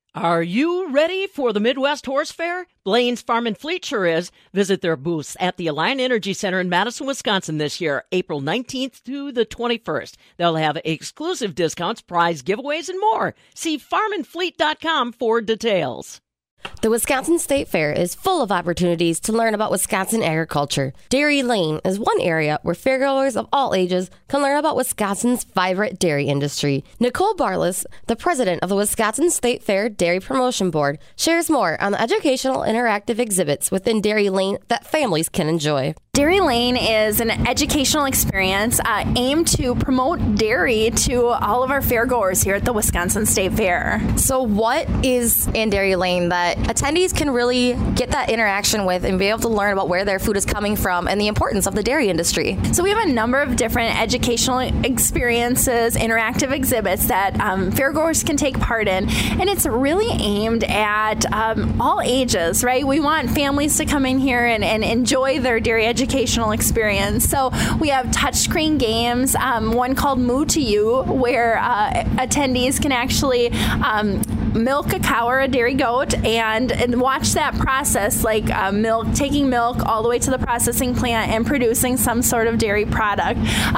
Are you ready for the Midwest Horse Fair? Blaine's Farm and Fleet sure is. Visit their booths at the Alliant Energy Center in Madison, Wisconsin this year, April 19th to the 21st. They'll have exclusive discounts, prize giveaways, and more. See farmandfleet.com for details. The Wisconsin State Fair is full of opportunities to learn about Wisconsin agriculture. Dairy Lane is one area where fairgoers of all ages can learn about Wisconsin's vibrant dairy industry. Nicole Barlis, the president of the Wisconsin State Fair Dairy Promotion Board, shares more on the educational interactive exhibits within Dairy Lane that families can enjoy. Dairy Lane is an educational experience aimed to promote dairy to all of our fairgoers here at the Wisconsin State Fair. So what is in Dairy Lane that attendees can really get that interaction with and be able to learn about where their food is coming from and the importance of the dairy industry? So we have a number of different educational experiences, interactive exhibits that fairgoers can take part in, and it's really aimed at all ages, right? We want families to come in here and enjoy their dairy educational experience. So we have touchscreen games, one called Moo to You, where attendees can actually milk a cow or a dairy goat and watch that process, like taking milk all the way to the processing plant and producing some sort of dairy product.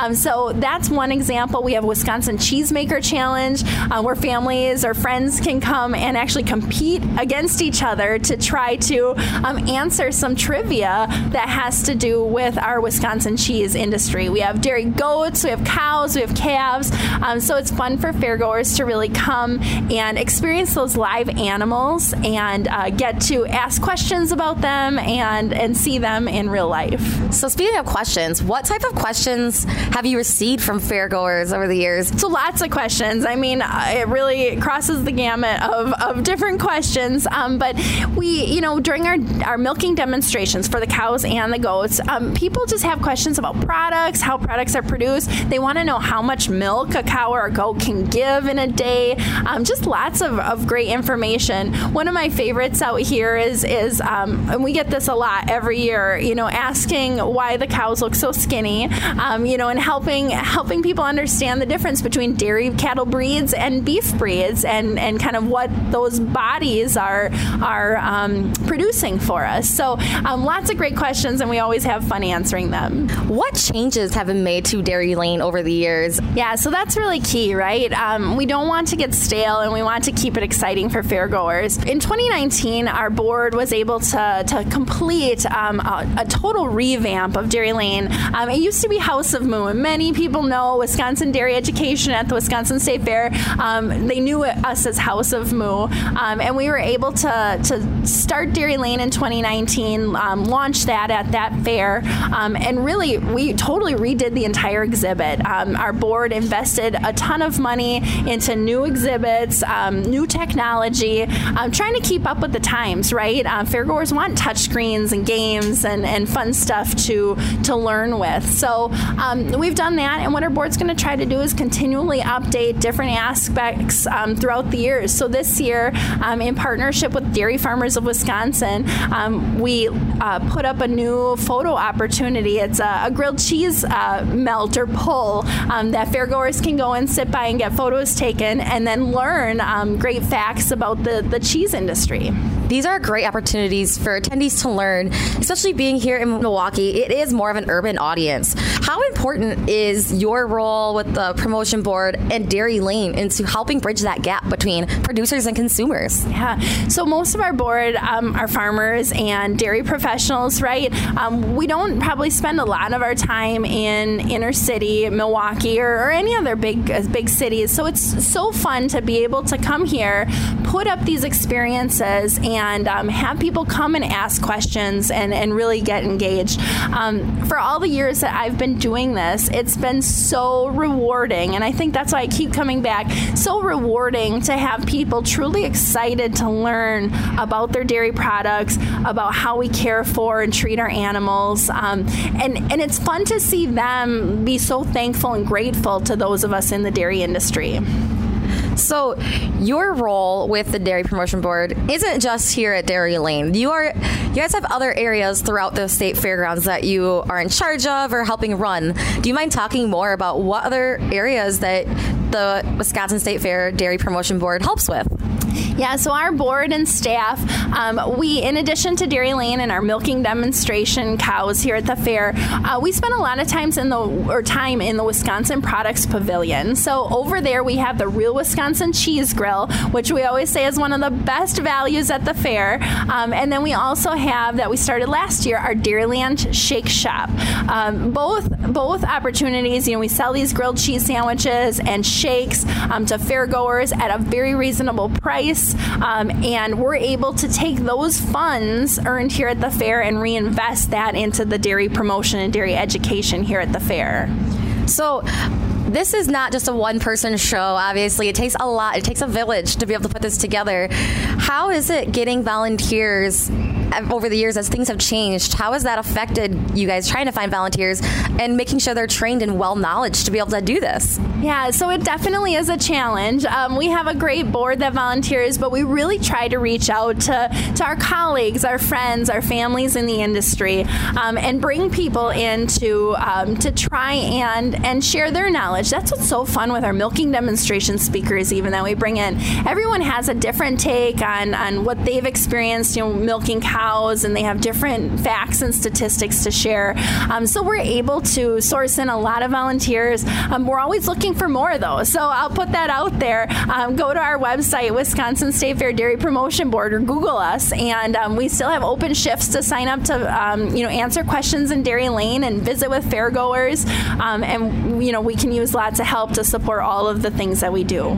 So that's one example. We have Wisconsin Cheesemaker Challenge, where families or friends can come and actually compete against each other to try to answer some trivia that has to do with our Wisconsin cheese industry. We have dairy goats, we have cows, we have calves. So it's fun for fairgoers to really come and experience those live animals and get to ask questions about them and see them in real life. So speaking of questions, what type of questions have you received from fairgoers over the years? So lots of questions. I mean, it really crosses the gamut of different questions. But we, during our milking demonstrations for the cows and the goats, people just have questions about products, how products are produced. They want to know how much milk a cow or a goat can give in a day. Just lots of great information. One of my favorites out here is and we get this a lot every year, asking why the cows look so skinny, and helping people understand the difference between dairy cattle breeds and beef breeds and kind of what those bodies are producing for us. So lots of great questions, and we always have fun answering them. What changes have been made to Dairy Lane over the years? Yeah, so that's really key, right? We don't want to get stale, and we want to keep it exciting for fairgoers. In 2019, our board was able to complete a total revamp of Dairy Lane. It used to be House of Moo, and many people know Wisconsin Dairy Education at the Wisconsin State Fair. They knew us as House of Moo, and we were able to start Dairy Lane in 2019, launch that at that fair, and really we totally redid the entire exhibit. Our board invested a ton of money into new exhibits, new technology, trying to keep up with the times, right? Fairgoers want touchscreens and games and fun stuff to learn with. So we've done that, and what our board's going to try to do is continually update different aspects throughout the years. So this year, in partnership with Dairy Farmers of Wisconsin, we put up a new photo opportunity. It's a grilled cheese melt or pull that fairgoers can go and sit by and get photos taken and then learn great facts about the cheese industry. These are great opportunities for attendees to learn, especially being here in Milwaukee. It is more of an urban audience. How important is your role with the promotion board and Dairy Lane into helping bridge that gap between producers and consumers? Yeah, so most of our board are farmers and dairy professionals, right? We don't probably spend a lot of our time in inner city, Milwaukee, or any other big cities. So it's so fun to be able to come here, put up these experiences, and have people come and ask questions and really get engaged. For all the years that I've been doing this, it's been so rewarding, and I think that's why I keep coming back. So rewarding to have people truly excited to learn about their dairy products, about how we care for and treat our animals, and it's fun to see them be so thankful and grateful to those of us in the dairy industry. So your role with the Dairy Promotion Board isn't just here at Dairy Lane. You guys have other areas throughout the state fairgrounds that you are in charge of or helping run. Do you mind talking more about what other areas that the Wisconsin State Fair Dairy Promotion Board helps with? Yeah, so our board and staff, we, in addition to Dairy Lane and our milking demonstration cows here at the fair, we spend a lot of time in the Wisconsin Products Pavilion. So over there we have the Real Wisconsin Cheese Grill, which we always say is one of the best values at the fair. And then we also have, that we started last year, our Dairyland Shake Shop. Both opportunities, we sell these grilled cheese sandwiches and shakes to fairgoers at a very reasonable price, and we're able to take those funds earned here at the fair and reinvest that into the dairy promotion and dairy education here at the fair. So this is not just a one-person show. Obviously, it takes a lot. It takes a village to be able to put this together. How is it getting volunteers over the years as things have changed? How has that affected you guys trying to find volunteers and making sure they're trained and well-knowledge to be able to do this? Yeah, so it definitely is a challenge. We have a great board that volunteers, but we really try to reach out to our colleagues, our friends, our families in the industry, and bring people in to try and share their knowledge. That's what's so fun with our milking demonstration speakers, even that we bring in. Everyone has a different take on what they've experienced, milking cows, and they have different facts and statistics to share. So we're able to source in a lot of volunteers. We're always looking for more, though, so I'll put that out there. Go to our website, Wisconsin State Fair Dairy Promotion Board, or Google us, and we still have open shifts to sign up to answer questions in Dairy Lane and visit with fairgoers, and we can use lots of help to support all of the things that we do.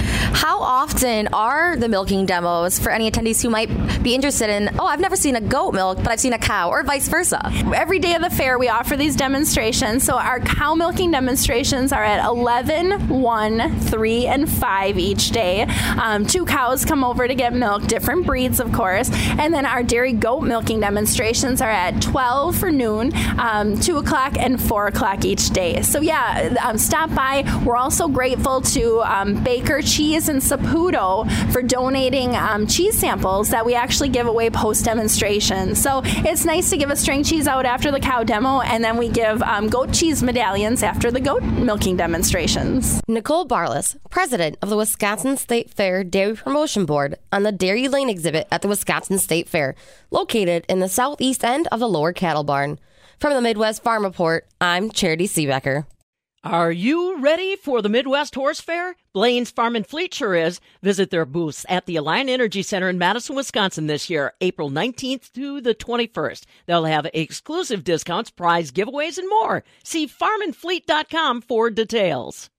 How often are the milking demos for any attendees who might be interested in, I've never seen a goat milk, but I've seen a cow, or vice versa? Every day of the fair, we offer these demonstrations. So our cow milking demonstrations are at 11, 1, 3, and 5 each day. 2 cows come over to get milk, different breeds, of course. And then our dairy goat milking demonstrations are at 12 for noon, 2 o'clock, and 4 o'clock each day. So stop by. We're also grateful to Baker Cheese and Saputo for donating cheese samples that we actually give away post-demonstration. So it's nice to give a string cheese out after the cow demo, and then we give goat cheese medallions after the goat milking demonstrations. Nicole Barlas, president of the Wisconsin State Fair Dairy Promotion Board, on the Dairy Lane exhibit at the Wisconsin State Fair, located in the southeast end of the Lower Cattle Barn. From the Midwest Farm Report, I'm Charity Seebecker. Are you ready for the Midwest Horse Fair? Blaine's Farm and Fleet sure is. Visit their booths at the Alliant Energy Center in Madison, Wisconsin this year, April 19th to the 21st. They'll have exclusive discounts, prize giveaways, and more. See farmandfleet.com for details.